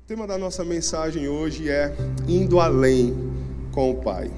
O tema da nossa mensagem hoje é Indo Além com o Pai.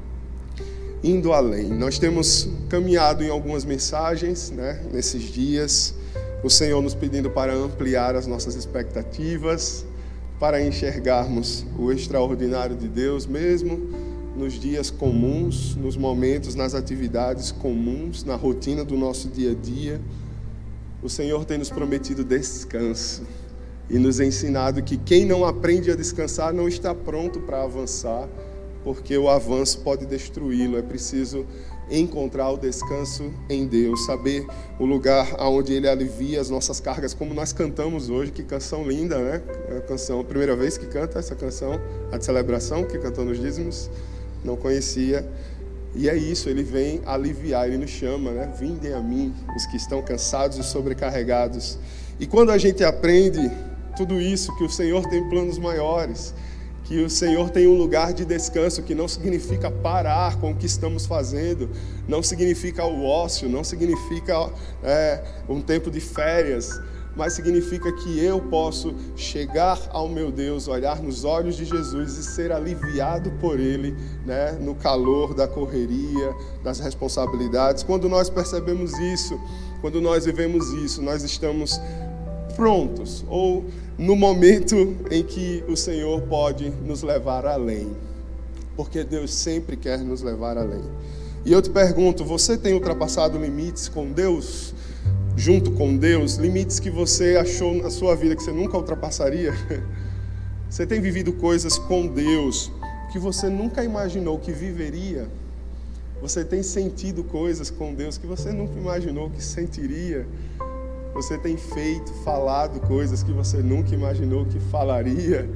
Indo além. Nós temos caminhado em algumas mensagens, nesses dias. O Senhor nos pedindo para ampliar as nossas expectativas, para enxergarmos o extraordinário de Deus, mesmo nos dias comuns, nos momentos, nas atividades comuns, na rotina do nosso dia a dia. O Senhor tem nos prometido descanso e nos ensinado que quem não aprende a descansar não está pronto para avançar, porque o avanço pode destruí-lo. É preciso encontrar o descanso em Deus, saber o lugar onde Ele alivia as nossas cargas, como nós cantamos hoje. Que canção linda, né? A canção, a primeira vez que canta essa canção, a de celebração, que cantou nos dízimos, não conhecia. E é isso, Ele vem aliviar, Ele nos chama, Vindem a mim, os que estão cansados e sobrecarregados. E quando a gente aprende tudo isso, que o Senhor tem planos maiores, que o Senhor tem um lugar de descanso, que não significa parar com o que estamos fazendo, não significa o ócio, não significa um tempo de férias, mas significa que eu posso chegar ao meu Deus, olhar nos olhos de Jesus e ser aliviado por Ele, no calor da correria, das responsabilidades. Quando nós percebemos isso, quando nós vivemos isso, nós estamos prontos, ou no momento em que o Senhor pode nos levar além, porque Deus sempre quer nos levar além. E eu te pergunto, você tem ultrapassado limites com Deus, junto com Deus, limites que você achou na sua vida que você nunca ultrapassaria? Você tem vivido coisas com Deus que você nunca imaginou que viveria? Você tem sentido coisas com Deus que você nunca imaginou que sentiria? Você tem falado coisas que você nunca imaginou que falaria?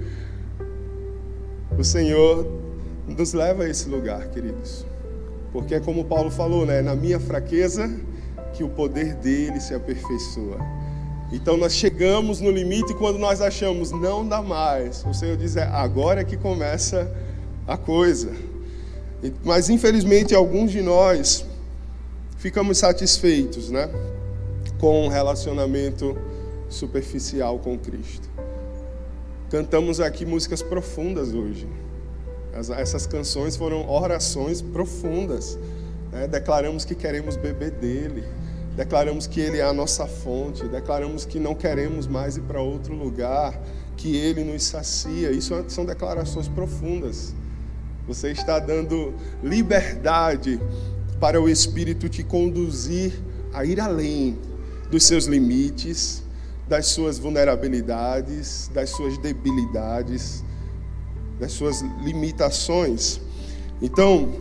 O Senhor nos leva a esse lugar, queridos. Porque é como Paulo falou, na minha fraqueza que o poder dele se aperfeiçoa. Então nós chegamos no limite quando nós achamos, não dá mais. O Senhor diz, agora é que começa a coisa. Mas infelizmente alguns de nós ficamos satisfeitos, com um relacionamento superficial com Cristo. Cantamos aqui músicas profundas hoje. Essas canções foram orações profundas. Declaramos que queremos beber dele. Declaramos que ele é a nossa fonte. Declaramos que não queremos mais ir para outro lugar, que ele nos sacia. Isso são declarações profundas. Você está dando liberdade para o Espírito te conduzir a ir além dos seus limites, das suas vulnerabilidades, das suas debilidades, das suas limitações. Então,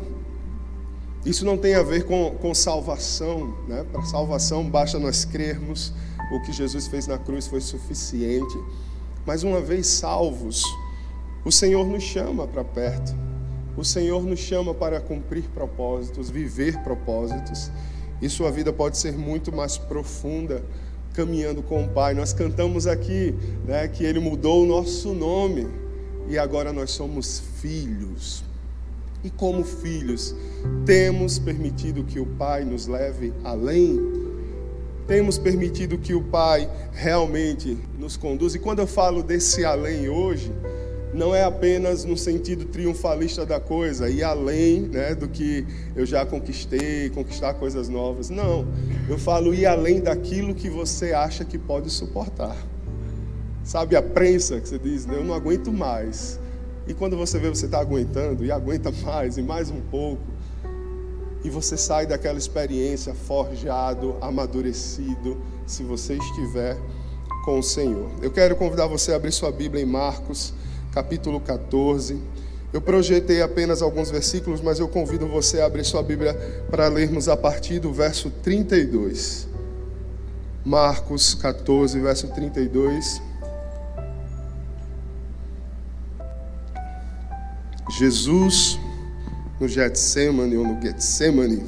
isso não tem a ver com salvação, Para salvação basta nós crermos, o que Jesus fez na cruz foi suficiente. Mas uma vez salvos, o Senhor nos chama para perto. O Senhor nos chama para cumprir propósitos, viver propósitos. E sua vida pode ser muito mais profunda caminhando com o Pai. Nós cantamos aqui, que Ele mudou o nosso nome e agora nós somos filhos. E como filhos, temos permitido que o Pai nos leve além? Temos permitido que o Pai realmente nos conduza? E quando eu falo desse além hoje, não é apenas no sentido triunfalista da coisa, ir além do que eu já conquistei, conquistar coisas novas. Não, eu falo ir além daquilo que você acha que pode suportar. Sabe a prensa que você diz, eu não aguento mais. E quando você vê, você está aguentando, e aguenta mais, e mais um pouco. E você sai daquela experiência forjado, amadurecido, se você estiver com o Senhor. Eu quero convidar você a abrir sua Bíblia em Marcos, capítulo 14. Eu projetei apenas alguns versículos, mas eu convido você a abrir sua Bíblia para lermos a partir do verso 32. Marcos 14, verso 32. Jesus no Getsemane, ou no Getsemane.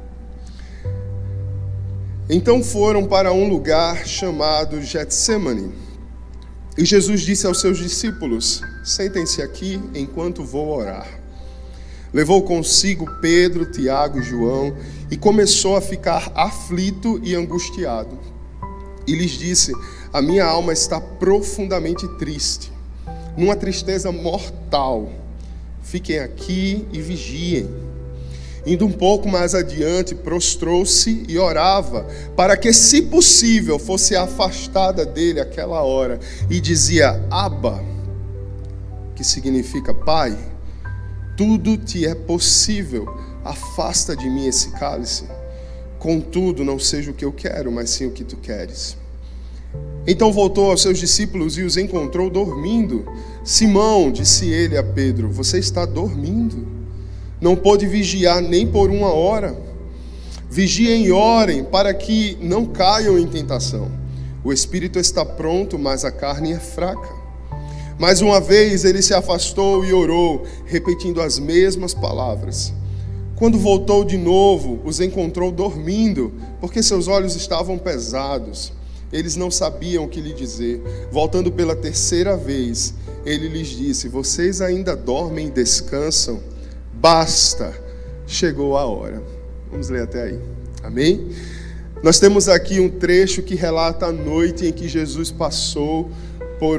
Então foram para um lugar chamado Getsemane. E Jesus disse aos seus discípulos, sentem-se aqui enquanto vou orar. Levou consigo Pedro, Tiago e João e começou a ficar aflito e angustiado. E lhes disse, a minha alma está profundamente triste, numa tristeza mortal. Fiquem aqui e vigiem. Indo um pouco mais adiante, prostrou-se e orava, para que, se possível, fosse afastada dele aquela hora. E dizia: Abba, que significa Pai, tudo te é possível, afasta de mim esse cálice. Contudo, não seja o que eu quero, mas sim o que tu queres. Então voltou aos seus discípulos e os encontrou dormindo. Simão, disse ele a Pedro, você está dormindo? Não pôde vigiar nem por 1 hora? Vigiem e orem, para que não caiam em tentação. O espírito está pronto, mas a carne é fraca. Mais uma vez ele se afastou e orou, repetindo as mesmas palavras. Quando voltou de novo, os encontrou dormindo, porque seus olhos estavam pesados. Eles não sabiam o que lhe dizer. Voltando pela 3ª vez, ele lhes disse: vocês ainda dormem e descansam? Basta, chegou a hora. Vamos ler até aí. Amém? Nós temos aqui um trecho que relata a noite em que Jesus passou por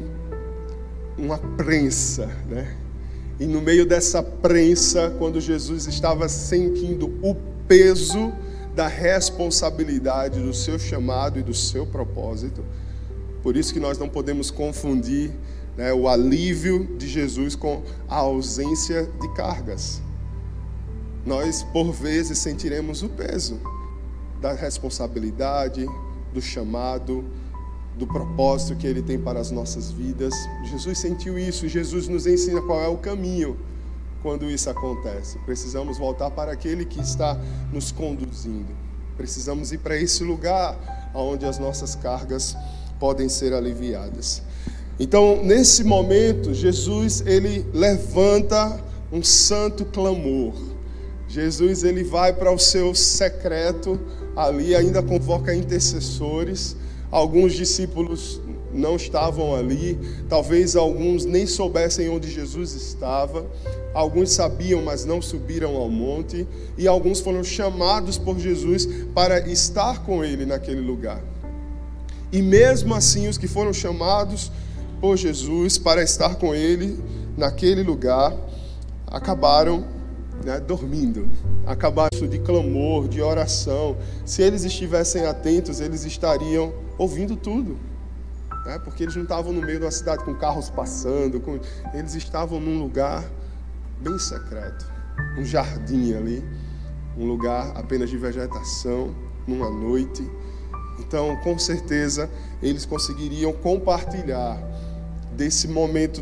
uma prensa, né? E no meio dessa prensa, quando Jesus estava sentindo o peso da responsabilidade do seu chamado e do seu propósito, por isso que nós não podemos confundir, né, o alívio de Jesus com a ausência de cargas. Nós, por vezes, sentiremos o peso da responsabilidade, do chamado, do propósito que Ele tem para as nossas vidas. Jesus sentiu isso e Jesus nos ensina qual é o caminho quando isso acontece. Precisamos voltar para aquele que está nos conduzindo. Precisamos ir para esse lugar onde as nossas cargas podem ser aliviadas. Então, nesse momento, Jesus, ele levanta um santo clamor. Jesus, ele vai para o seu secreto ali, ainda convoca intercessores. Alguns discípulos não estavam ali, talvez alguns nem soubessem onde Jesus estava. Alguns sabiam, mas não subiram ao monte. E alguns foram chamados por Jesus para estar com ele naquele lugar. E mesmo assim, os que foram chamados por Jesus para estar com ele naquele lugar, acabaram, né, dormindo. Acabaram de clamor, de oração. Se eles estivessem atentos, eles estariam ouvindo tudo, né? Porque eles não estavam no meio da cidade com carros passando, eles estavam num lugar bem secreto, um jardim ali, um lugar apenas de vegetação, numa noite. Então, com certeza, eles conseguiriam compartilhar desse momento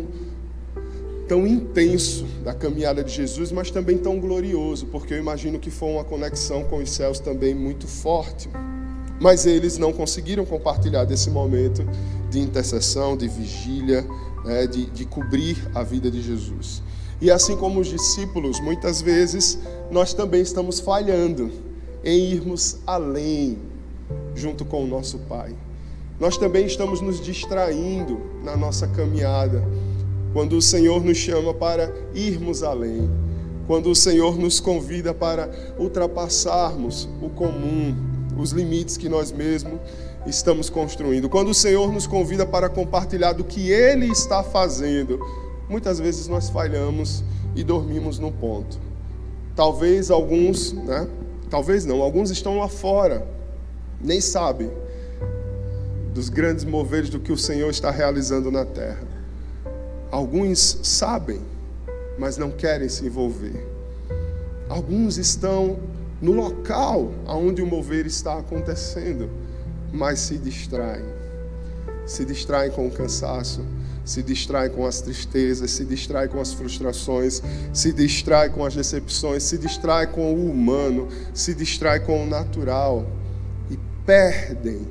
tão intenso da caminhada de Jesus, mas também tão glorioso, porque eu imagino que foi uma conexão com os céus também muito forte. Mas eles não conseguiram compartilhar desse momento de intercessão, de vigília, né, de cobrir a vida de Jesus. E assim como os discípulos, muitas vezes nós também estamos falhando em irmos além, junto com o nosso Pai. Nós também estamos nos distraindo na nossa caminhada, quando o Senhor nos chama para irmos além, quando o Senhor nos convida para ultrapassarmos o comum, os limites que nós mesmos estamos construindo. Quando o Senhor nos convida para compartilhar do que Ele está fazendo, muitas vezes nós falhamos e dormimos no ponto. Talvez alguns, né? Talvez não, alguns estão lá fora, nem sabem dos grandes moveres do que o Senhor está realizando na terra. Alguns sabem, mas não querem se envolver. Alguns estão no local onde o mover está acontecendo, mas se distraem. Se distraem com o cansaço, se distraem com as tristezas, se distraem com as frustrações, se distraem com as decepções, se distraem com o humano, se distraem com o natural e perdem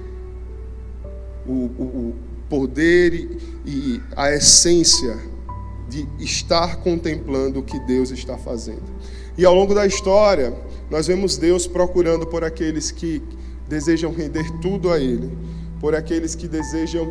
o poder e a essência de estar contemplando o que Deus está fazendo. E ao longo da história, nós vemos Deus procurando por aqueles que desejam render tudo a Ele, por aqueles que desejam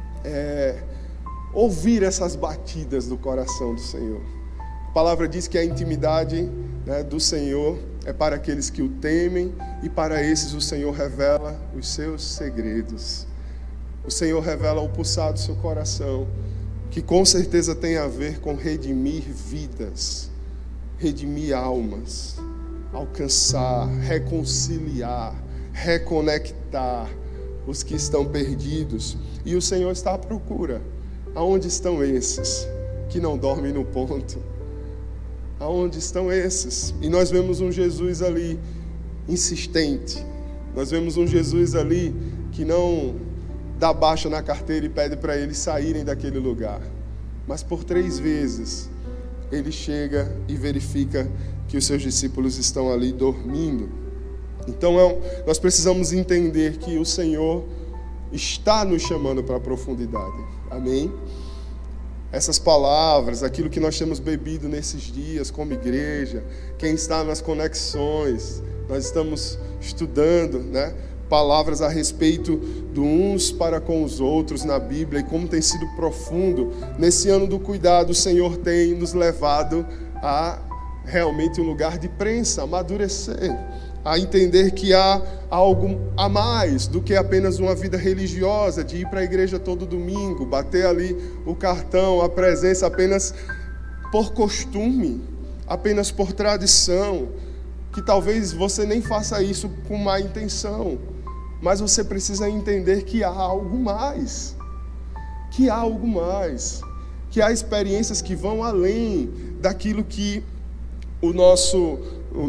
ouvir essas batidas do coração do Senhor. A palavra diz que a intimidade, né, do Senhor é para aqueles que o temem, e para esses o Senhor revela os seus segredos. O Senhor revela o pulsar do seu coração. que com certeza tem a ver com redimir vidas, redimir almas, alcançar, reconciliar, reconectar os que estão perdidos. E o Senhor está à procura. Aonde estão esses que não dormem no ponto? Aonde estão esses? E nós vemos um Jesus ali insistente. Nós vemos um Jesus ali que não dá baixa na carteira e pede para eles saírem daquele lugar. Mas por 3 vezes ele chega e verifica que os seus discípulos estão ali dormindo. Então nós precisamos entender que o Senhor está nos chamando para a profundidade. Amém? Essas palavras, aquilo que nós temos bebido nesses dias como igreja, quem está nas conexões, nós estamos estudando, né, palavras a respeito do uns para com os outros na Bíblia e como tem sido profundo. Nesse ano do cuidado, o Senhor tem nos levado a realmente um lugar de prensa, amadurecer, a entender que há algo a mais do que apenas uma vida religiosa, de ir para a igreja todo domingo, bater ali o cartão, a presença apenas por costume, apenas por tradição, que talvez você nem faça isso com má intenção, mas você precisa entender que há algo mais, que há algo mais, que há experiências que vão além daquilo que o nosso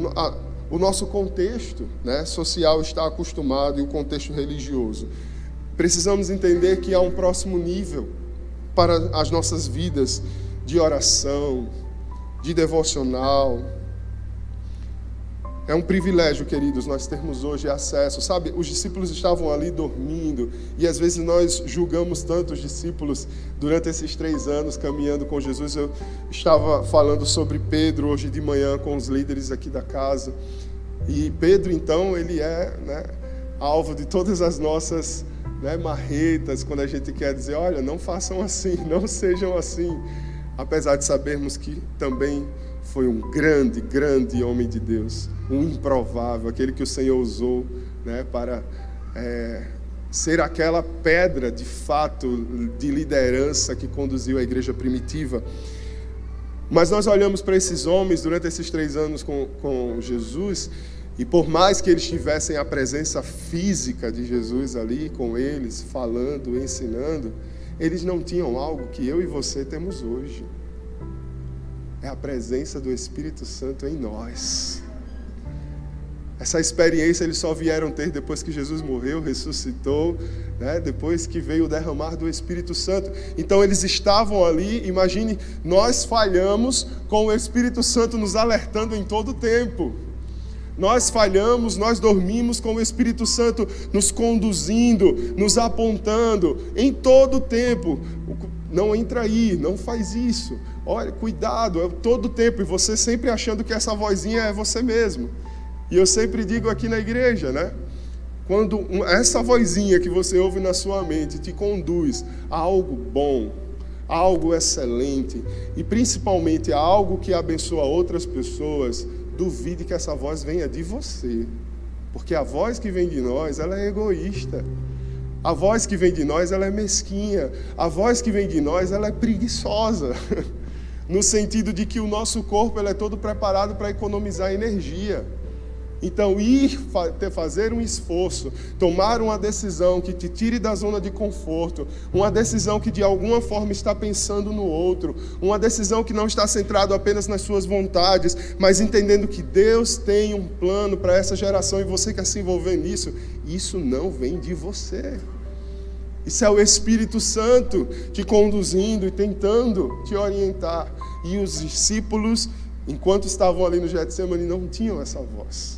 contexto, né, social está acostumado e o contexto religioso. Precisamos entender que há um próximo nível para as nossas vidas de oração, de devocional. É um privilégio, queridos, nós termos hoje acesso. Sabe, os discípulos estavam ali dormindo e às vezes nós julgamos tanto os discípulos durante esses 3 anos caminhando com Jesus. Eu estava falando sobre Pedro hoje de manhã com os líderes aqui da casa. E Pedro, então, ele é, né, alvo de todas as nossas, né, marretas, quando a gente quer dizer, olha, não façam assim, não sejam assim. Apesar de sabermos que também foi um grande, grande homem de Deus, um improvável, aquele que o Senhor usou, né, para ser aquela pedra, de fato, de liderança que conduziu a igreja primitiva. Mas nós olhamos para esses homens durante esses 3 anos com Jesus, e por mais que eles tivessem a presença física de Jesus ali com eles, falando, ensinando, eles não tinham algo que eu e você temos hoje. É a presença do Espírito Santo em nós. Essa experiência eles só vieram ter depois que Jesus morreu, ressuscitou, né? Depois que veio o derramar do Espírito Santo. Então eles estavam ali, imagine, nós falhamos com o Espírito Santo nos alertando em todo o tempo. Nós falhamos, nós dormimos com o Espírito Santo nos conduzindo, nos apontando em todo o tempo. Não entra aí, não faz isso. Olha, cuidado, é todo o tempo. E você sempre achando que essa vozinha é você mesmo. E eu sempre digo aqui na igreja, né? Quando essa vozinha que você ouve na sua mente te conduz a algo bom, a algo excelente, e principalmente a algo que abençoa outras pessoas, duvide que essa voz venha de você. Porque a voz que vem de nós, ela é egoísta. A voz que vem de nós, ela é mesquinha. A voz que vem de nós, ela é preguiçosa. No sentido de que o nosso corpo ele é todo preparado para economizar energia. Então, fazer um esforço, tomar uma decisão que te tire da zona de conforto, uma decisão que de alguma forma está pensando no outro, uma decisão que não está centrada apenas nas suas vontades, mas entendendo que Deus tem um plano para essa geração e você quer se envolver nisso, isso não vem de você. Isso é o Espírito Santo te conduzindo e tentando te orientar. E os discípulos, enquanto estavam ali no Getsemane, não tinham essa voz.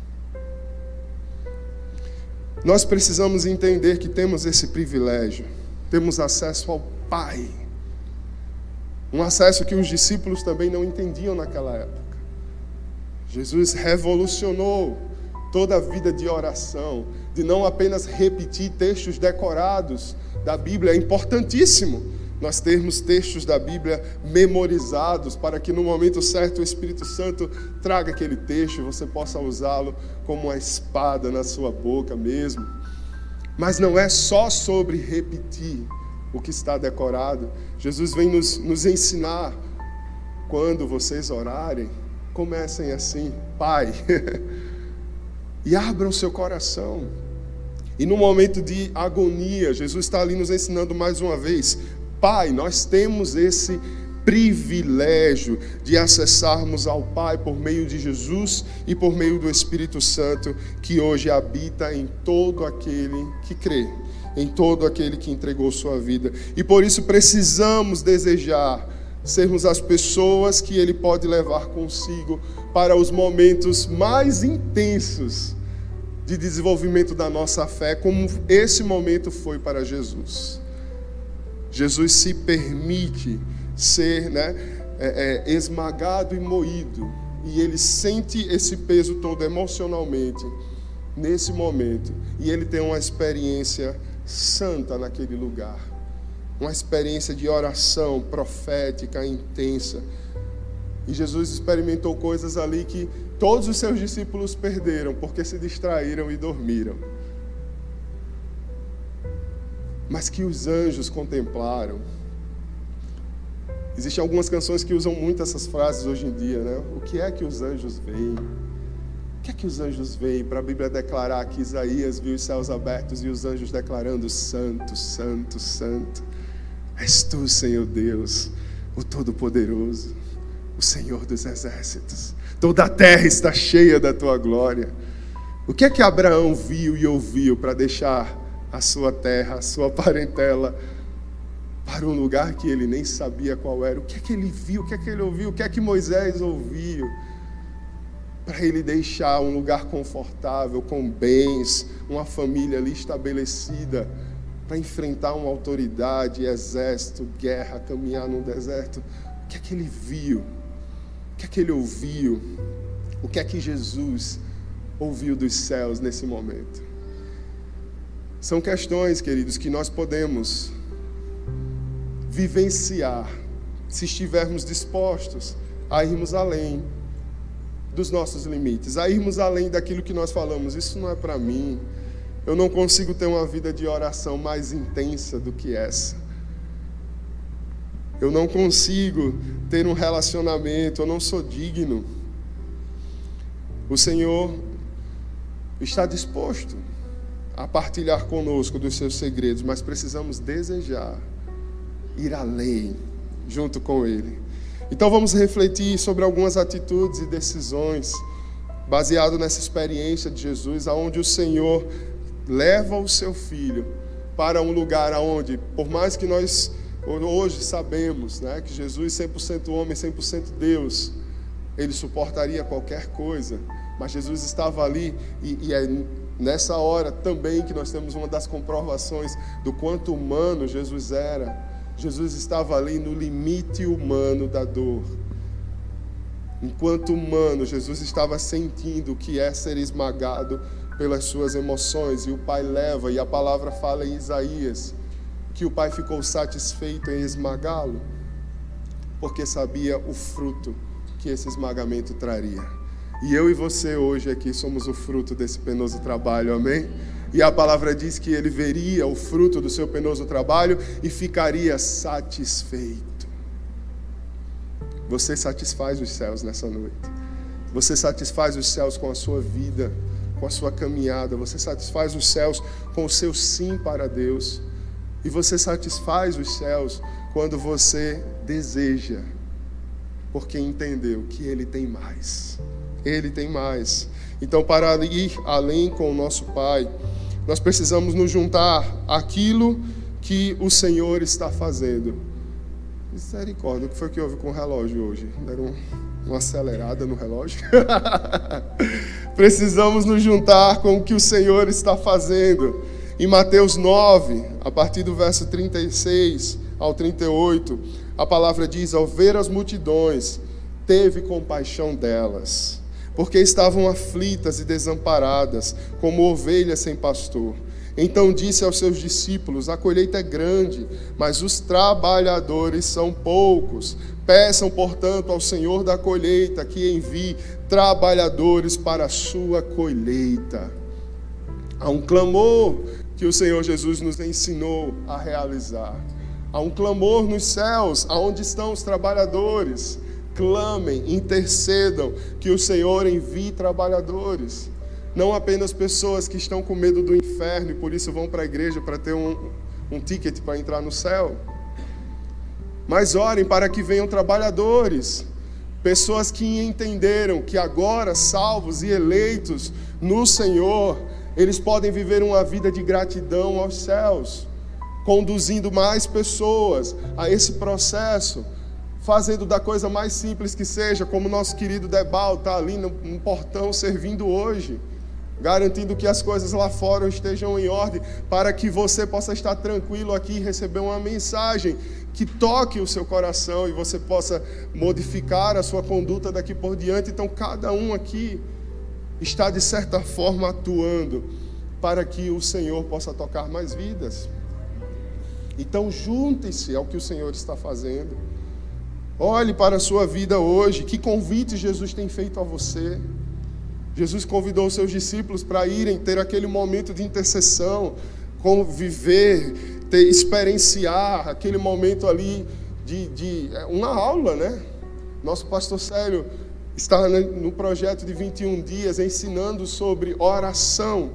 Nós precisamos entender que temos esse privilégio, temos acesso ao Pai. Um acesso que os discípulos também não entendiam naquela época. Jesus revolucionou toda a vida de oração, de não apenas repetir textos decorados da Bíblia. É importantíssimo nós termos textos da Bíblia memorizados para que no momento certo o Espírito Santo traga aquele texto e você possa usá-lo como uma espada na sua boca mesmo. Mas não é só sobre repetir o que está decorado. Jesus vem nos ensinar, quando vocês orarem, comecem assim: Pai, e abram seu coração. E no momento de agonia, Jesus está ali nos ensinando mais uma vez: Pai, nós temos esse privilégio de acessarmos ao Pai por meio de Jesus e por meio do Espírito Santo, que hoje habita em todo aquele que crê, em todo aquele que entregou sua vida. E por isso precisamos desejar sermos as pessoas que Ele pode levar consigo para os momentos mais intensos de desenvolvimento da nossa fé, como esse momento foi para Jesus. Jesus se permite ser, esmagado e moído, e Ele sente esse peso todo emocionalmente nesse momento, e Ele tem uma experiência santa naquele lugar, uma experiência de oração profética intensa. E Jesus experimentou coisas ali que todos os seus discípulos perderam, porque se distraíram e dormiram, mas que os anjos contemplaram. Existem algumas canções que usam muito essas frases hoje em dia, né? O que é que os anjos veem? O que é que os anjos veem? Para a Bíblia declarar que Isaías viu os céus abertos e os anjos declarando: Santo, Santo, Santo, és tu, Senhor Deus, o Todo-Poderoso, o Senhor dos exércitos. Toda a terra está cheia da tua glória. O que é que Abraão viu e ouviu para deixar a sua terra, a sua parentela, para um lugar que ele nem sabia qual era? O que é que ele viu, o que é que ele ouviu, o que é que Moisés ouviu? Para ele deixar um lugar confortável, com bens, uma família ali estabelecida, para enfrentar uma autoridade, exército, guerra, caminhar no deserto. O que é que ele viu? O que é que ele ouviu? O que é que Jesus ouviu dos céus nesse momento? São questões, queridos, que nós podemos vivenciar se estivermos dispostos a irmos além dos nossos limites, a irmos além daquilo que nós falamos: isso não é para mim, eu não consigo ter uma vida de oração mais intensa do que essa, eu não consigo ter um relacionamento, eu não sou digno. O Senhor está disposto a partilhar conosco dos seus segredos, mas precisamos desejar ir além junto com Ele. Então vamos refletir sobre algumas atitudes e decisões baseado nessa experiência de Jesus, aonde o Senhor leva o seu Filho para um lugar aonde, por mais que nós hoje sabemos, né, que Jesus 100% homem, 100% Deus, Ele suportaria qualquer coisa, mas Jesus estava ali e é nessa hora também que nós temos uma das comprovações do quanto humano Jesus era. Jesus estava ali no limite humano da dor. Enquanto humano, Jesus estava sentindo o que é ser esmagado pelas suas emoções. E o Pai leva, e a palavra fala em Isaías, que o Pai ficou satisfeito em esmagá-lo, porque sabia o fruto que esse esmagamento traria. E eu e você hoje aqui somos o fruto desse penoso trabalho, amém? E a palavra diz que Ele veria o fruto do seu penoso trabalho e ficaria satisfeito. Você satisfaz os céus nessa noite. Você satisfaz os céus com a sua vida, com a sua caminhada. Você satisfaz os céus com o seu sim para Deus. E você satisfaz os céus quando você deseja, porque entendeu que Ele tem mais. Ele tem mais. Então, para ir além com o nosso Pai, nós precisamos nos juntar àquilo que o Senhor está fazendo. Misericórdia, o que foi que houve com o relógio hoje? Deram uma acelerada no relógio? Precisamos nos juntar com o que o Senhor está fazendo. Em Mateus 9, a partir do verso 36 ao 38, a palavra diz: ao ver as multidões, teve compaixão delas, porque estavam aflitas e desamparadas, como ovelhas sem pastor. Então disse aos seus discípulos: a colheita é grande, mas os trabalhadores são poucos. Peçam, portanto, ao Senhor da colheita que envie trabalhadores para a sua colheita. Há um clamor que o Senhor Jesus nos ensinou a realizar. Há um clamor nos céus, aonde estão os trabalhadores. Clamem, intercedam, que o Senhor envie trabalhadores. Não apenas pessoas que estão com medo do inferno e por isso vão para a igreja para ter um ticket para entrar no céu. Mas orem para que venham trabalhadores. Pessoas que entenderam que agora, salvos e eleitos no Senhor, eles podem viver uma vida de gratidão aos céus, conduzindo mais pessoas a esse processo, fazendo da coisa mais simples que seja, como o nosso querido Debal está ali no portão servindo hoje, garantindo que as coisas lá fora estejam em ordem, para que você possa estar tranquilo aqui e receber uma mensagem que toque o seu coração e você possa modificar a sua conduta daqui por diante. Então, cada um aqui está, de certa forma, atuando para que o Senhor possa tocar mais vidas. Então, junte-se ao que o Senhor está fazendo. Olhe para a sua vida hoje. Que convite Jesus tem feito a você? Jesus convidou os seus discípulos para irem ter aquele momento de intercessão, conviver, experienciar aquele momento ali de uma aula, né? Nosso pastor Célio está no projeto de 21 dias ensinando sobre oração.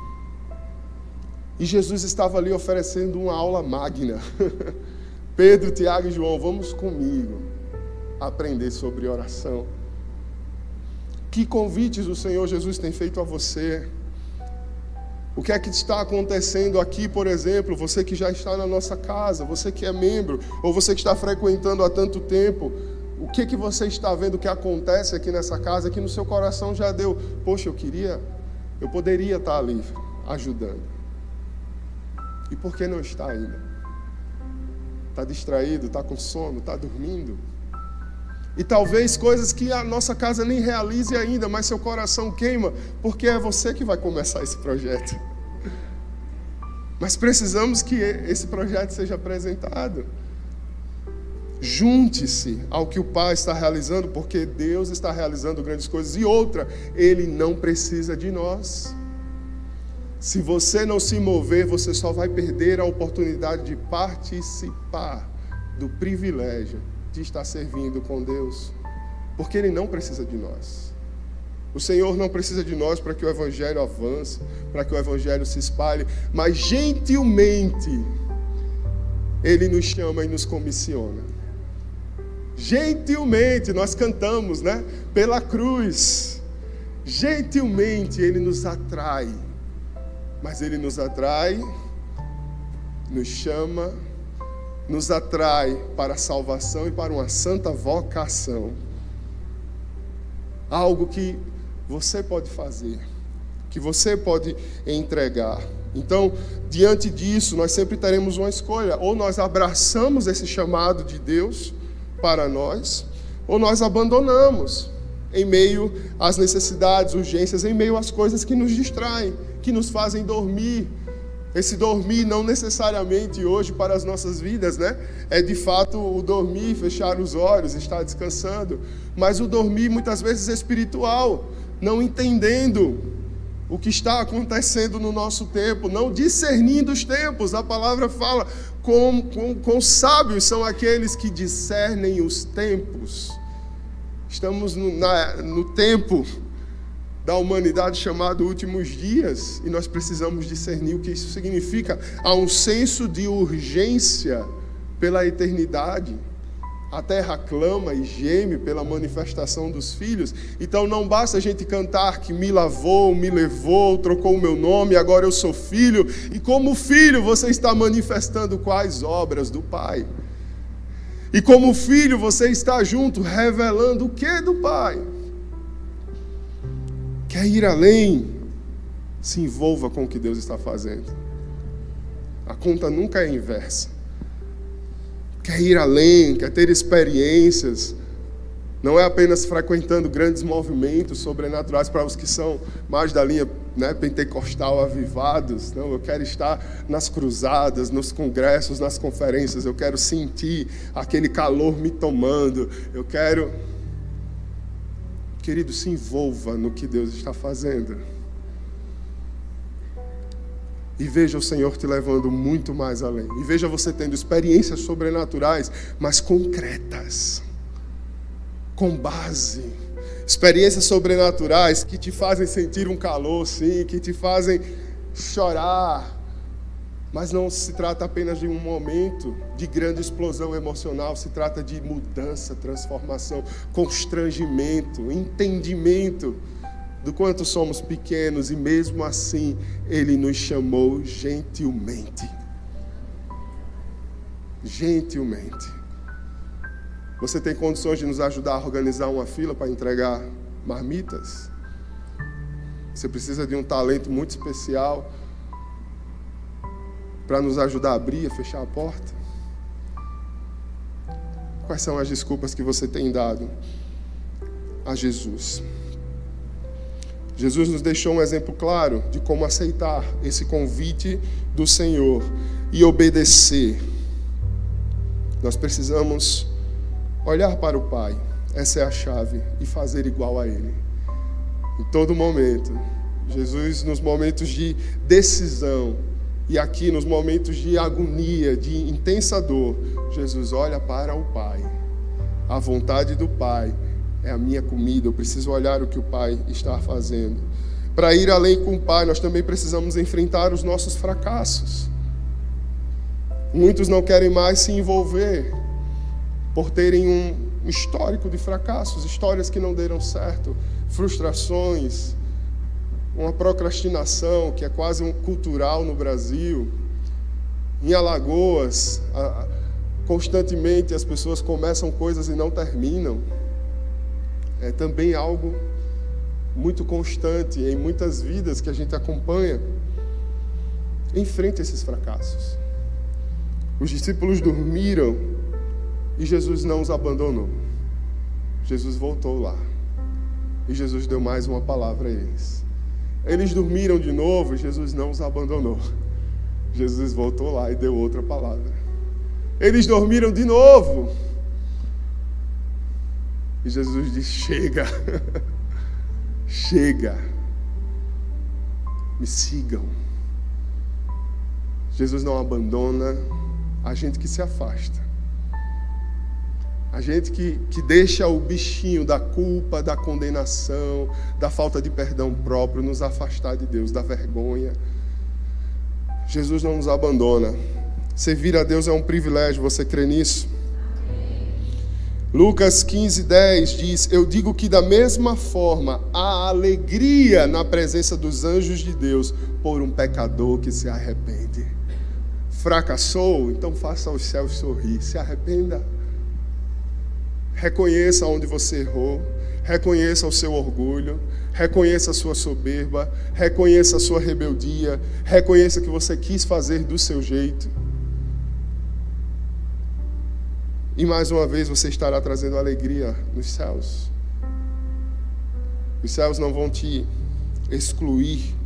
E Jesus estava ali oferecendo uma aula magna. Pedro, Tiago e João, vamos comigo aprender sobre oração. Que convites o Senhor Jesus tem feito a você? O que é que está acontecendo aqui, por exemplo, você que já está na nossa casa, você que é membro, ou você que está frequentando há tanto tempo, o que é que você está vendo que acontece aqui nessa casa, que no seu coração já deu, poxa, eu poderia estar ali ajudando. E por que não está ainda? Está distraído, está com sono, está dormindo? E talvez coisas que a nossa casa nem realize ainda, mas seu coração queima, porque é você que vai começar esse projeto. Mas precisamos que esse projeto seja apresentado. Junte-se ao que o Pai está realizando, porque Deus está realizando grandes coisas. E outra, Ele não precisa de nós. Se você não se mover, você só vai perder a oportunidade de participar do privilégio de estar servindo com Deus, porque Ele não precisa de nós. O Senhor não precisa de nós para que o Evangelho avance, para que o Evangelho se espalhe, mas gentilmente Ele nos chama e nos comissiona. Gentilmente, nós cantamos, né? Pela cruz. Gentilmente Ele nos atrai, mas Ele nos atrai, nos chama, nos atrai para a salvação e para uma santa vocação. Algo que você pode fazer, que você pode entregar. Então, diante disso, nós sempre teremos uma escolha. Ou nós abraçamos esse chamado de Deus para nós, ou nós abandonamos em meio às necessidades, urgências, em meio às coisas que nos distraem, que nos fazem dormir. Esse dormir não necessariamente hoje para as nossas vidas, né? É de fato o dormir, fechar os olhos, estar descansando. Mas o dormir muitas vezes é espiritual, não entendendo o que está acontecendo no nosso tempo, não discernindo os tempos. A palavra fala, quão sábios são aqueles que discernem os tempos. Estamos no tempo da humanidade chamado últimos dias, e nós precisamos discernir o que isso significa. Há um senso de urgência pela eternidade. A terra clama e geme pela manifestação dos filhos. Então não basta a gente cantar que me lavou, me levou, trocou o meu nome, agora eu sou filho. E como filho você está manifestando quais obras do Pai? E como filho você está junto, revelando o que do Pai? Quer ir além? Se envolva com o que Deus está fazendo. A conta nunca é inversa. Quer ir além, quer ter experiências. Não é apenas frequentando grandes movimentos sobrenaturais para os que são mais da linha, né, pentecostal, avivados. Não, eu quero estar nas cruzadas, nos congressos, nas conferências. Eu quero sentir aquele calor me tomando. Eu quero... Querido, se envolva no que Deus está fazendo. E veja o Senhor te levando muito mais além. E veja você tendo experiências sobrenaturais, mas concretas, com base. Experiências sobrenaturais que te fazem sentir um calor, sim, que te fazem chorar. Mas não se trata apenas de um momento de grande explosão emocional, se trata de mudança, transformação, constrangimento, entendimento do quanto somos pequenos e mesmo assim Ele nos chamou gentilmente. Gentilmente. Você tem condições de nos ajudar a organizar uma fila para entregar marmitas? Você precisa de um talento muito especial para nos ajudar a abrir, a fechar a porta? Quais são as desculpas que você tem dado a Jesus? Jesus nos deixou um exemplo claro de como aceitar esse convite do Senhor e obedecer. Nós precisamos olhar para o Pai, essa é a chave, e fazer igual a Ele. Em todo momento, Jesus, nos momentos de decisão, e aqui nos momentos de agonia, de intensa dor, Jesus olha para o Pai. A vontade do Pai é a minha comida, eu preciso olhar o que o Pai está fazendo. Para ir além com o Pai, nós também precisamos enfrentar os nossos fracassos. Muitos não querem mais se envolver por terem um histórico de fracassos, histórias que não deram certo, frustrações, uma procrastinação que é quase cultural no Brasil. Em Alagoas, constantemente as pessoas começam coisas e não terminam. É também algo muito constante em muitas vidas que a gente acompanha. Enfrente esses fracassos. Os discípulos dormiram e Jesus não os abandonou. Jesus voltou lá e Jesus deu mais uma palavra a eles. Eles dormiram de novo e Jesus não os abandonou. Jesus voltou lá e deu outra palavra. Eles dormiram de novo e Jesus diz: chega, chega, me sigam. Jesus não abandona a gente que se afasta, a gente que deixa o bichinho da culpa, da condenação, da falta de perdão próprio nos afastar de Deus, da vergonha. Jesus não nos abandona. Servir a Deus é um privilégio, você crê nisso? Lucas 15:10 diz: eu digo que da mesma forma há alegria na presença dos anjos de Deus por um pecador que se arrepende. Fracassou? Então faça os céus sorrir, se arrependa. Reconheça onde você errou, reconheça o seu orgulho, reconheça a sua soberba, reconheça a sua rebeldia, reconheça que você quis fazer do seu jeito. E mais uma vez você estará trazendo alegria nos céus. Os céus não vão te excluir.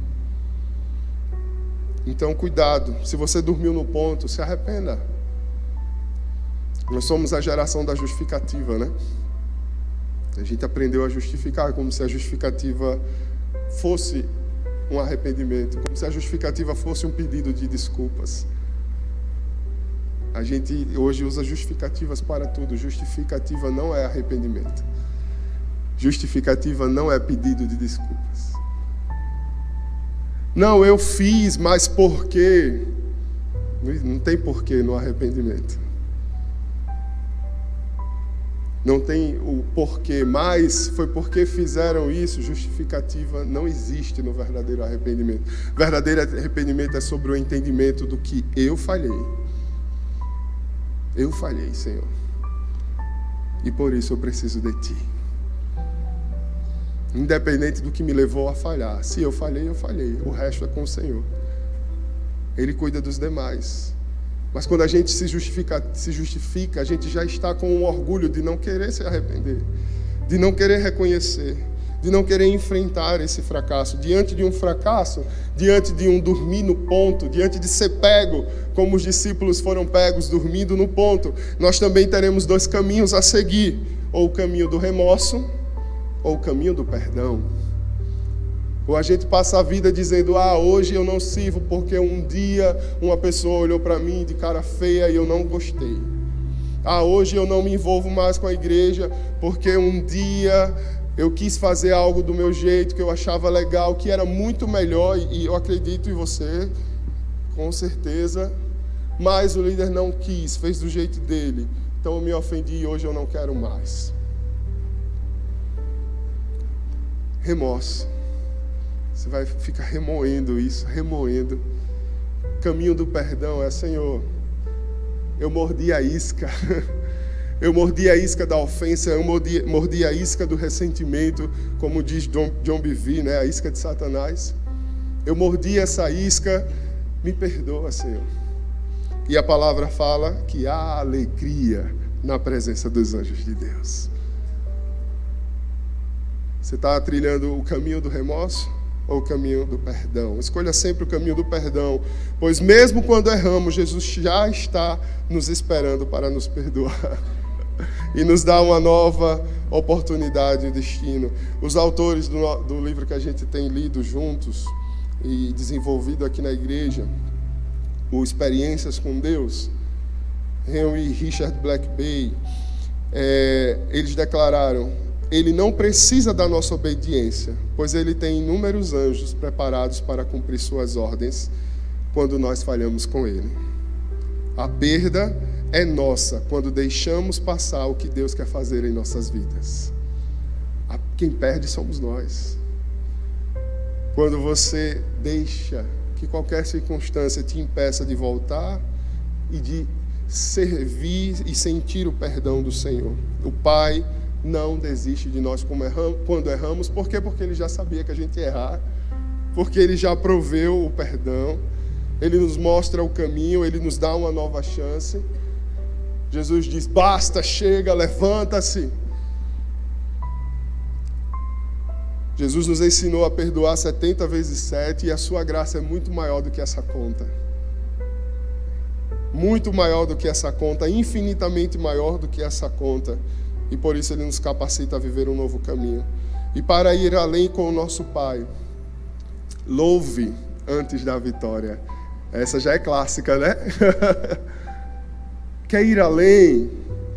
Então cuidado, se você dormiu no ponto, se arrependa. Nós somos a geração da justificativa, né? A gente aprendeu a justificar como se a justificativa fosse um arrependimento, como se a justificativa fosse um pedido de desculpas. A gente hoje usa justificativas para tudo. Justificativa não é arrependimento. Justificativa não é pedido de desculpas. Não, eu fiz, mas por quê? Não tem porquê no arrependimento. Não tem o porquê, mas foi porque fizeram isso. Justificativa não existe no verdadeiro arrependimento. Verdadeiro arrependimento é sobre o entendimento do que eu falhei. Eu falhei, Senhor. E por isso eu preciso de Ti. Independente do que me levou a falhar. Se eu falhei, eu falhei. O resto é com o Senhor. Ele cuida dos demais. Mas quando a gente se justifica, a gente já está com o orgulho de não querer se arrepender, de não querer reconhecer, de não querer enfrentar esse fracasso. Diante de um fracasso, diante de um dormir no ponto, diante de ser pego, como os discípulos foram pegos dormindo no ponto, nós também teremos dois caminhos a seguir: ou o caminho do remorso, ou o caminho do perdão. Ou a gente passa a vida dizendo, hoje eu não sirvo porque um dia uma pessoa olhou para mim de cara feia e eu não gostei. Hoje eu não me envolvo mais com a igreja porque um dia eu quis fazer algo do meu jeito, que eu achava legal, que era muito melhor, e eu acredito em você, com certeza, mas o líder não quis, fez do jeito dele. Então eu me ofendi e hoje eu não quero mais. Remorso. Você vai ficar remoendo isso, remoendo. Caminho do perdão é, Senhor, eu mordi a isca. Eu mordi a isca da ofensa, eu mordi a isca do ressentimento, como diz John Bevere, né? A isca de Satanás. Eu mordi essa isca, me perdoa, Senhor. E a palavra fala que há alegria na presença dos anjos de Deus. Você está trilhando o caminho do remorso ou o caminho do perdão? Escolha sempre o caminho do perdão, pois mesmo quando erramos, Jesus já está nos esperando para nos perdoar e nos dar uma nova oportunidade e destino. Os autores do livro que a gente tem lido juntos e desenvolvido aqui na igreja, o Experiências com Deus, Henry e Richard Blackbay, eles declararam: Ele não precisa da nossa obediência, pois Ele tem inúmeros anjos preparados para cumprir suas ordens quando nós falhamos com Ele. A perda é nossa quando deixamos passar o que Deus quer fazer em nossas vidas. Quem perde somos nós. Quando você deixa que qualquer circunstância te impeça de voltar e de servir e sentir o perdão do Senhor. O Pai não desiste de nós quando erramos. Por quê? Porque Ele já sabia que a gente ia errar. Porque Ele já proveu o perdão. Ele nos mostra o caminho, Ele nos dá uma nova chance. Jesus diz: basta, chega, levanta-se. Jesus nos ensinou a perdoar 70 vezes 7 e a sua graça é muito maior do que essa conta. Muito maior do que essa conta, infinitamente maior do que essa conta. E por isso Ele nos capacita a viver um novo caminho. E para ir além com o nosso Pai, louve antes da vitória. Essa já é clássica, né? Quer ir além?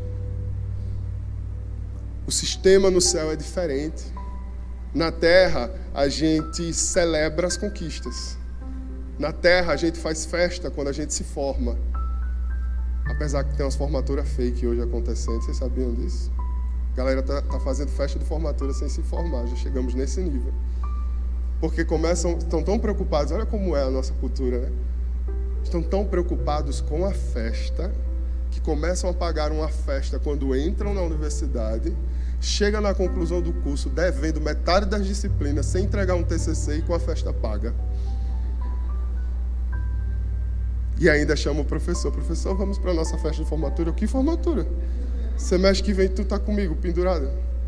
O sistema no céu é diferente. Na terra, a gente celebra as conquistas. Na terra, a gente faz festa quando a gente se forma. Apesar que tem umas formaturas fake hoje acontecendo. Vocês sabiam disso? A galera tá fazendo festa de formatura sem se formar. Já chegamos nesse nível. Porque estão tão preocupados. Olha como é a nossa cultura, né? Estão tão preocupados com a festa que começam a pagar uma festa quando entram na universidade, chega na conclusão do curso devendo metade das disciplinas, sem entregar um TCC e com a festa paga. E ainda chama o professor: professor, vamos para a nossa festa de formatura. Que formatura? Semestre que vem tu tá comigo, pendurado?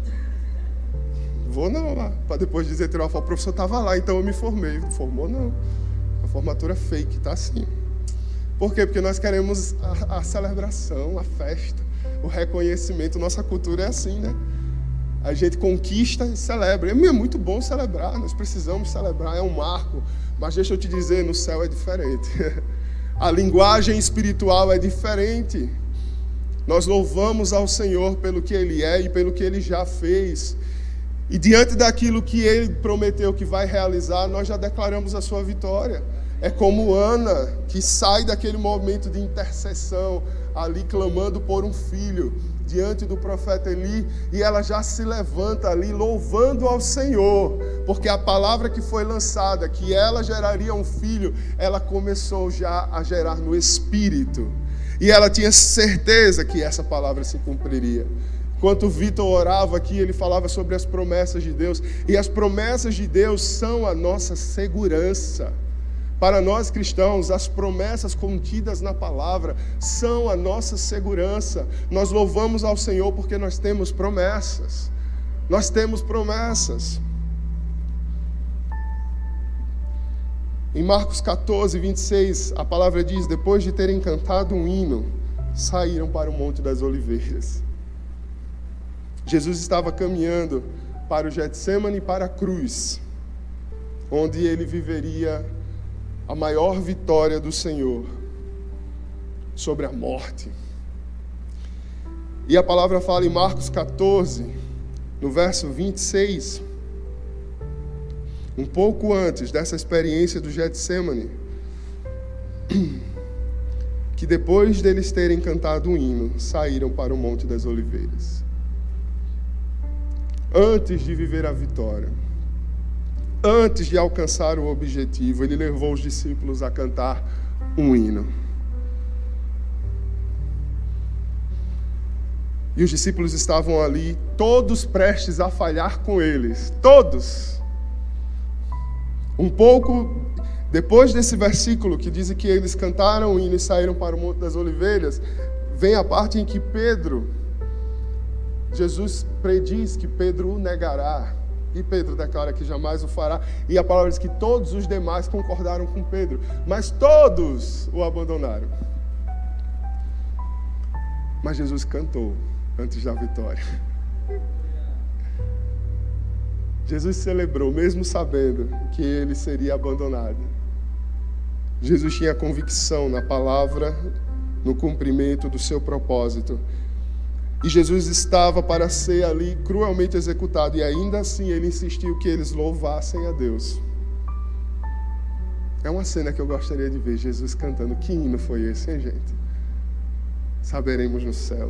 Vou não lá, para depois dizer, tirar uma foto: o professor estava lá, então eu me formei. Formou não. A formatura fake, tá assim. Por quê? Porque nós queremos a celebração, a festa, o reconhecimento. Nossa cultura é assim, né? A gente conquista e celebra. É muito bom celebrar, nós precisamos celebrar, é um marco. Mas deixa eu te dizer, no céu é diferente. A linguagem espiritual é diferente. Nós louvamos ao Senhor pelo que Ele é e pelo que Ele já fez. E diante daquilo que Ele prometeu que vai realizar, nós já declaramos a sua vitória. É como Ana, que sai daquele momento de intercessão, ali clamando por um filho, diante do profeta Eli, e ela já se levanta ali, louvando ao Senhor, porque a palavra que foi lançada, que ela geraria um filho, ela começou já a gerar no Espírito. E ela tinha certeza que essa palavra se cumpriria. Enquanto o Vitor orava aqui, ele falava sobre as promessas de Deus, e as promessas de Deus são a nossa segurança. Para nós cristãos, as promessas contidas na palavra são a nossa segurança. Nós louvamos ao Senhor porque nós temos promessas. Nós temos promessas. Em Marcos 14, 26, a palavra diz: depois de terem cantado um hino, saíram para o Monte das Oliveiras. Jesus estava caminhando para o Getsêmani e para a cruz. onde ele viveria a maior vitória do Senhor sobre a morte. E a palavra fala em Marcos 14, no verso 26, um pouco antes dessa experiência do Getsemane, que depois deles terem cantado um hino, saíram para o Monte das Oliveiras. Antes de viver a vitória, antes de alcançar o objetivo, ele levou os discípulos a cantar um hino. E os discípulos estavam ali, todos prestes a falhar com eles. Todos. Um pouco depois desse versículo que diz que eles cantaram o hino e saíram para o Monte das Oliveiras, vem a parte em que Jesus prediz que Pedro o negará. E Pedro declara que jamais o fará. E a palavra diz que todos os demais concordaram com Pedro. Mas todos o abandonaram. Mas Jesus cantou antes da vitória. Jesus celebrou, mesmo sabendo que ele seria abandonado. Jesus tinha convicção na palavra, no cumprimento do seu propósito. E Jesus estava para ser ali cruelmente executado. E ainda assim ele insistiu que eles louvassem a Deus. É uma cena que eu gostaria de ver Jesus cantando. Que hino foi esse, hein, gente? Saberemos no céu.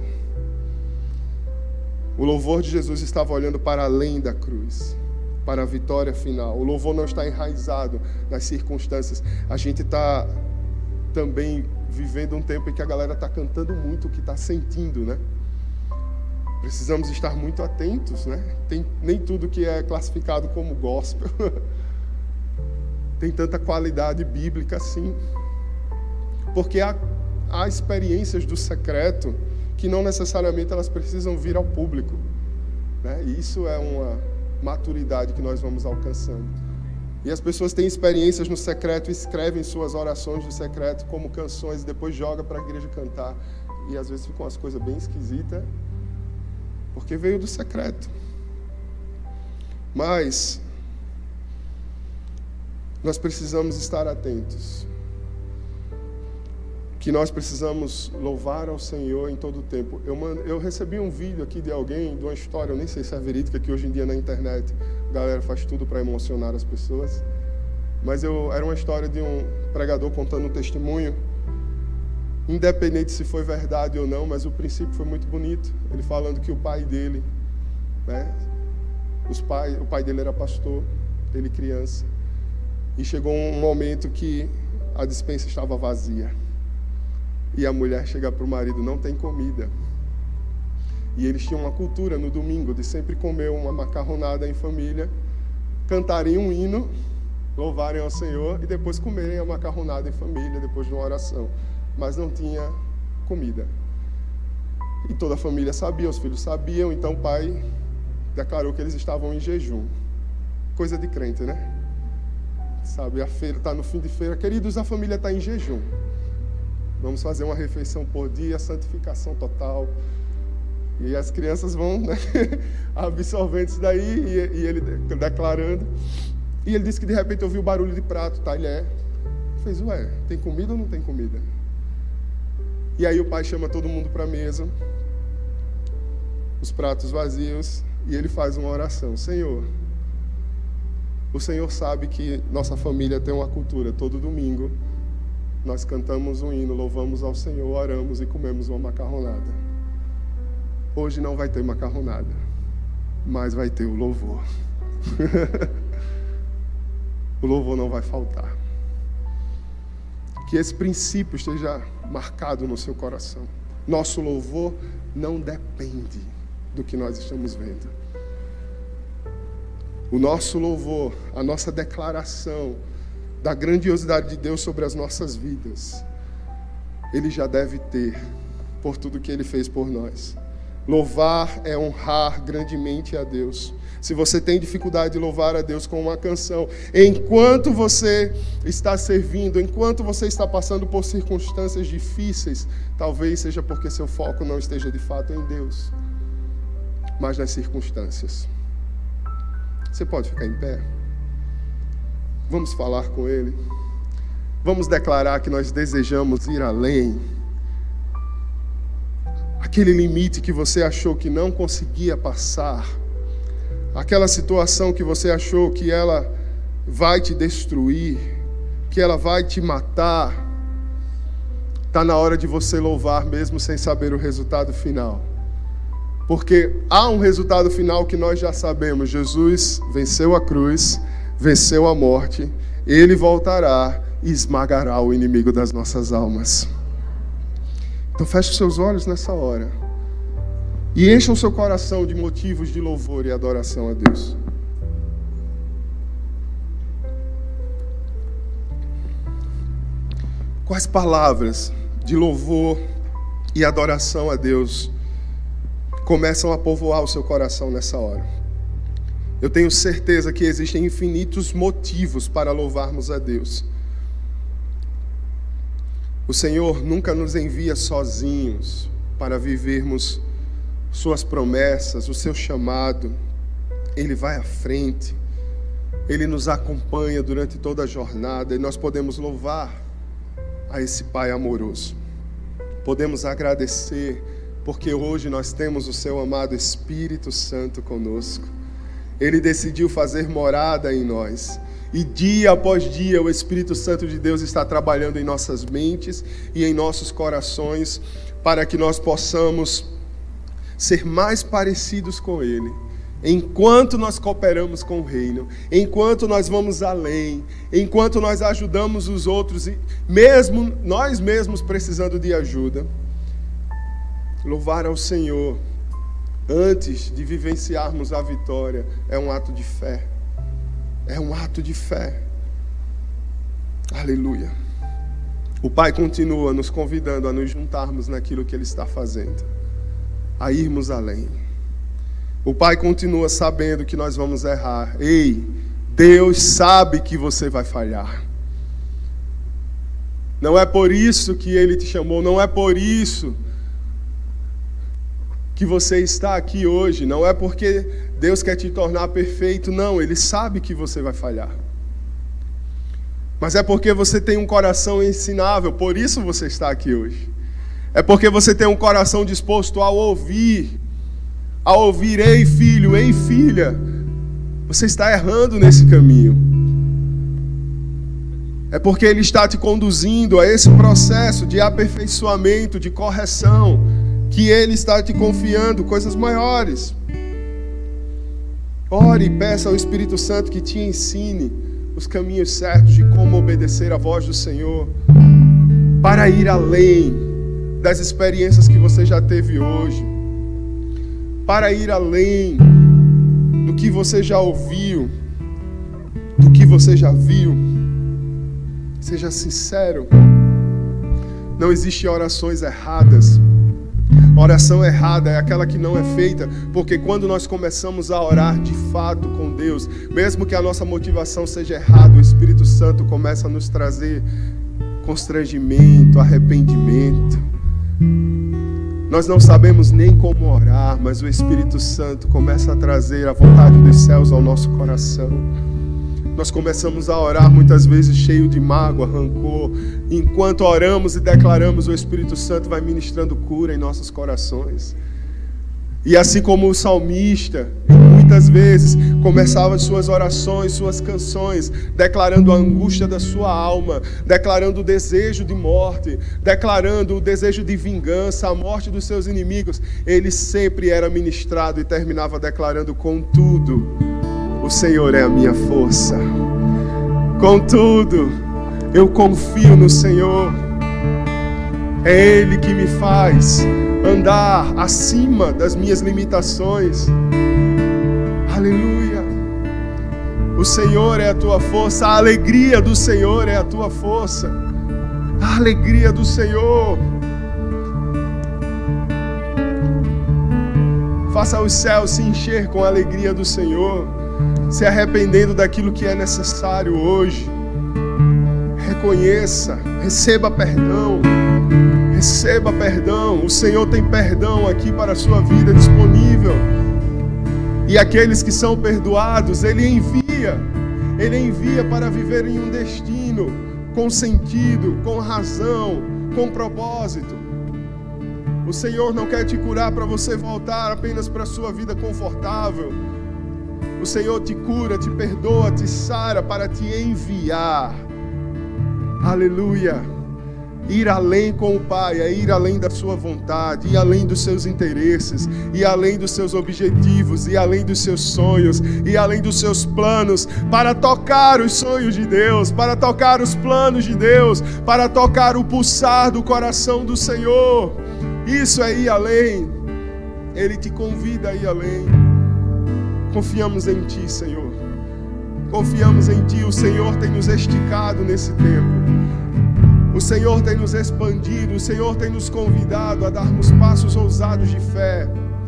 O louvor de Jesus estava olhando para além da cruz, para a vitória final. O louvor não está enraizado nas circunstâncias. A gente está também vivendo um tempo em que a galera está cantando muito o que está sentindo, né? Precisamos estar muito atentos, né? Nem tudo que é classificado como gospel tem tanta qualidade bíblica assim. Porque há experiências do secreto que não necessariamente elas precisam vir ao público, né? E isso é uma maturidade que nós vamos alcançando. E as pessoas têm experiências no secreto, escrevem suas orações do secreto como canções e depois jogam para a igreja cantar. E às vezes ficam umas coisas bem esquisitas, porque veio do secreto. Mas nós precisamos estar atentos, que nós precisamos louvar ao Senhor em todo o tempo. Eu recebi um vídeo aqui de alguém, de uma história, eu nem sei se é verídica, que hoje em dia na internet a galera faz tudo para emocionar as pessoas, mas era uma história de um pregador contando um testemunho, independente se foi verdade ou não, mas o princípio foi muito bonito. Ele falando que o pai dele, né, o pai dele era pastor, ele criança, e chegou um momento que a despensa estava vazia. E a mulher chega para o marido, não tem comida. E eles tinham uma cultura no domingo de sempre comer uma macarronada em família, cantarem um hino, louvarem ao Senhor e depois comerem a macarronada em família, depois de uma oração. Mas não tinha comida. E toda a família sabia, os filhos sabiam, então o pai declarou que eles estavam em jejum. Coisa de crente, né? Sabe, a feira está no fim de feira. Queridos, a família está em jejum. Vamos fazer uma refeição por dia, santificação total. E as crianças vão, né, absorvendo isso daí, e ele declarando. E ele disse que de repente ouviu o barulho de prato, talher. Fez, ué, tem comida ou não tem comida? E aí o pai chama todo mundo para a mesa, os pratos vazios, e ele faz uma oração. Senhor, o Senhor sabe que nossa família tem uma cultura, todo domingo nós cantamos um hino, louvamos ao Senhor, oramos e comemos uma macarronada. Hoje não vai ter macarronada, mas vai ter o louvor. O louvor não vai faltar. Que esse princípio esteja marcado no seu coração. Nosso louvor não depende do que nós estamos vendo. O nosso louvor, a nossa declaração da grandiosidade de Deus sobre as nossas vidas, Ele já deve ter, por tudo que Ele fez por nós. Louvar é honrar grandemente a Deus. Se você tem dificuldade de louvar a Deus com uma canção, enquanto você está servindo, enquanto você está passando por circunstâncias difíceis, talvez seja porque seu foco não esteja de fato em Deus, mas nas circunstâncias. Você pode ficar em pé? Vamos falar com Ele. Vamos declarar que nós desejamos ir além. Aquele limite que você achou que não conseguia passar. Aquela situação que você achou que ela vai te destruir, que ela vai te matar. Está na hora de você louvar mesmo sem saber o resultado final. Porque há um resultado final que nós já sabemos. Jesus venceu a cruz, venceu a morte. Ele voltará e esmagará o inimigo das nossas almas. Então feche os seus olhos nessa hora. E encha o seu coração de motivos de louvor e adoração a Deus. Quais palavras de louvor e adoração a Deus começam a povoar o seu coração nessa hora? Eu tenho certeza que existem infinitos motivos para louvarmos a Deus. O Senhor nunca nos envia sozinhos para vivermos suas promessas, o seu chamado. Ele vai à frente, Ele nos acompanha durante toda a jornada e nós podemos louvar a esse Pai amoroso. Podemos agradecer porque hoje nós temos o seu amado Espírito Santo conosco. Ele decidiu fazer morada em nós. E dia após dia o Espírito Santo de Deus está trabalhando em nossas mentes e em nossos corações para que nós possamos ser mais parecidos com Ele. Enquanto nós cooperamos com o reino, enquanto nós vamos além, enquanto nós ajudamos os outros, mesmo nós mesmos precisando de ajuda, louvar ao Senhor antes de vivenciarmos a vitória é um ato de fé. É um ato de fé. Aleluia. O Pai continua nos convidando a nos juntarmos naquilo que Ele está fazendo, a irmos além. O Pai continua sabendo que nós vamos errar. Ei, Deus sabe que você vai falhar. Não é por isso que Ele te chamou, não é por isso que você está aqui hoje, não é porque Deus quer te tornar perfeito, não, Ele sabe que você vai falhar. Mas é porque você tem um coração ensinável, por isso você está aqui hoje. É porque você tem um coração disposto a ouvir, ei filho, ei filha, você está errando nesse caminho. É porque Ele está te conduzindo a esse processo de aperfeiçoamento, de correção, que Ele está te confiando coisas maiores. Ore e peça ao Espírito Santo que te ensine os caminhos certos de como obedecer à voz do Senhor, para ir além das experiências que você já teve hoje, para ir além do que você já ouviu, do que você já viu. Seja sincero. Não existe orações erradas. Oração errada é aquela que não é feita, porque quando nós começamos a orar de fato com Deus, mesmo que a nossa motivação seja errada, o Espírito Santo começa a nos trazer constrangimento, arrependimento. Nós não sabemos nem como orar, mas o Espírito Santo começa a trazer a vontade dos céus ao nosso coração. Nós começamos a orar muitas vezes cheio de mágoa, rancor. Enquanto oramos e declaramos, o Espírito Santo vai ministrando cura em nossos corações. E assim como o salmista, muitas vezes começava suas orações, suas canções, declarando a angústia da sua alma, declarando o desejo de morte, declarando o desejo de vingança, a morte dos seus inimigos, ele sempre era ministrado e terminava declarando: contudo, o Senhor é a minha força. Contudo, eu confio no Senhor. É Ele que me faz andar acima das minhas limitações. Aleluia. O Senhor é a tua força. A alegria do Senhor é a tua força. A alegria do Senhor. Faça os céus se encher com a alegria do Senhor, se arrependendo daquilo que é necessário hoje. Reconheça, receba perdão. Receba perdão. O Senhor tem perdão aqui para a sua vida disponível. E aqueles que são perdoados, Ele envia. Ele envia para viver em um destino com sentido, com razão, com propósito. O Senhor não quer te curar para você voltar apenas para a sua vida confortável. O Senhor te cura, te perdoa, te sara para te enviar. Aleluia! Ir além com o Pai é ir além da sua vontade, ir além dos seus interesses, ir além dos seus objetivos, ir além dos seus sonhos, ir além dos seus planos, para tocar os sonhos de Deus, para tocar os planos de Deus, para tocar o pulsar do coração do Senhor. Isso é ir além. Ele te convida a ir além. Confiamos em Ti, Senhor. Confiamos em Ti. O Senhor tem nos esticado nesse tempo. O Senhor tem nos expandido, o Senhor tem nos convidado a darmos passos ousados de fé.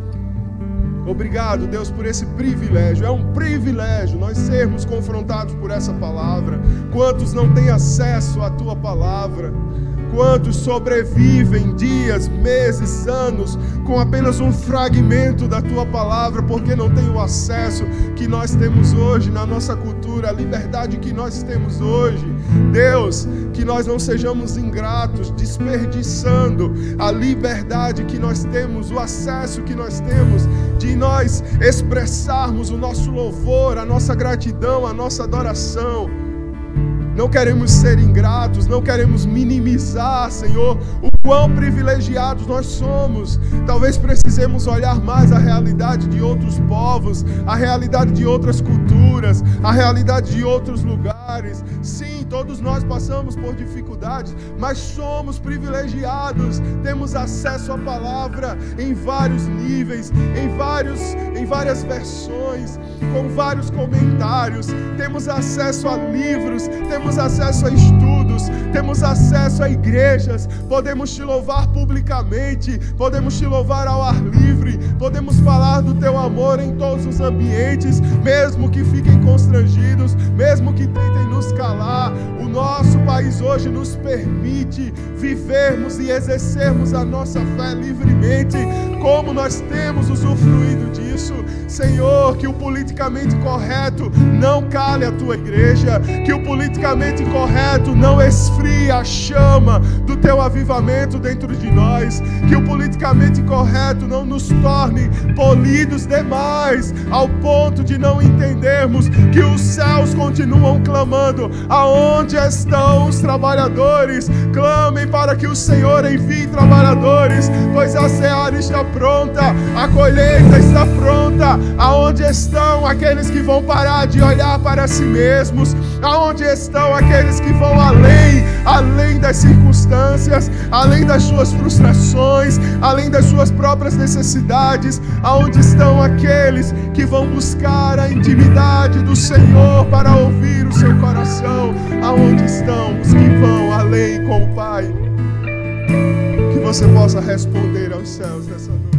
Obrigado, Deus, por esse privilégio. É um privilégio nós sermos confrontados por essa palavra. Quantos não têm acesso à Tua palavra? Quantos sobrevivem dias, meses, anos com apenas um fragmento da Tua palavra porque não tem o acesso que nós temos hoje na nossa cultura, a liberdade que nós temos hoje. Deus, que nós não sejamos ingratos, desperdiçando a liberdade que nós temos, o acesso que nós temos de nós expressarmos o nosso louvor, a nossa gratidão, a nossa adoração. Não queremos ser ingratos, não queremos minimizar, Senhor, o quão privilegiados nós somos. Talvez precisemos olhar mais a realidade de outros povos, a realidade de outras culturas, a realidade de outros lugares. Sim, todos nós passamos por dificuldades, mas somos privilegiados. Temos acesso à palavra em vários níveis, em várias versões, com vários comentários. Temos acesso a livros, temos acesso a estudos, temos acesso a igrejas. Podemos te louvar publicamente, podemos te louvar ao ar livre, podemos falar do Teu amor em todos os ambientes, mesmo que fiquem constrangidos, mesmo que tentem nos calar. O nosso país hoje nos permite vivermos e exercermos a nossa fé livremente, como nós temos usufruído disso. Senhor, que o politicamente correto não cale a Tua igreja, que o politicamente correto não esfrie a chama do Teu avivamento dentro de nós, que o politicamente correto não nos torne polidos demais, ao ponto de não entendermos que os céus continuam clamando. Aonde estão os trabalhadores? Clamem para que o Senhor envie trabalhadores, pois a seara está pronta, a colheita está pronta. Aonde estão aqueles que vão parar de olhar para si mesmos? Aonde estão aqueles que vão além das circunstâncias, além das suas frustrações, além das suas próprias necessidades? Aonde estão aqueles que vão buscar a intimidade do Senhor para ouvir o seu coração? Aonde estão os que vão além com o Pai? Que você possa responder aos céus nessa noite.